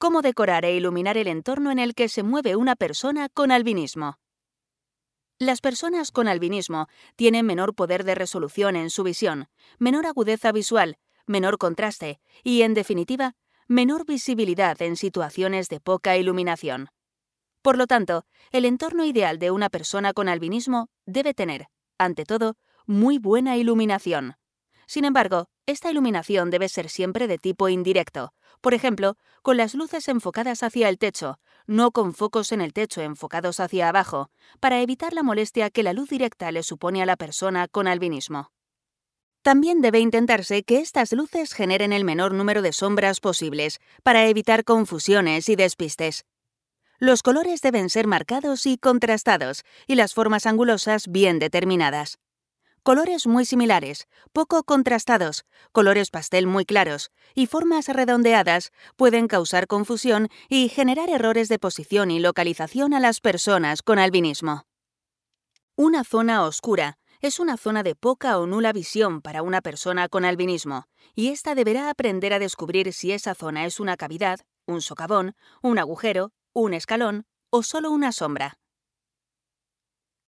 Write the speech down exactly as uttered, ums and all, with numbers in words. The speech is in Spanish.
Cómo decorar e iluminar el entorno en el que se mueve una persona con albinismo. Las personas con albinismo tienen menor poder de resolución en su visión, menor agudeza visual, menor contraste y, en definitiva, menor visibilidad en situaciones de poca iluminación. Por lo tanto, el entorno ideal de una persona con albinismo debe tener, ante todo, muy buena iluminación. Sin embargo, esta iluminación debe ser siempre de tipo indirecto, por ejemplo, con las luces enfocadas hacia el techo, no con focos en el techo enfocados hacia abajo, para evitar la molestia que la luz directa le supone a la persona con albinismo. También debe intentarse que estas luces generen el menor número de sombras posibles, para evitar confusiones y despistes. Los colores deben ser marcados y contrastados, y las formas angulosas bien determinadas. Colores muy similares, poco contrastados, colores pastel muy claros y formas redondeadas pueden causar confusión y generar errores de posición y localización a las personas con albinismo. Una zona oscura es una zona de poca o nula visión para una persona con albinismo, y ésta deberá aprender a descubrir si esa zona es una cavidad, un socavón, un agujero, un escalón o solo una sombra.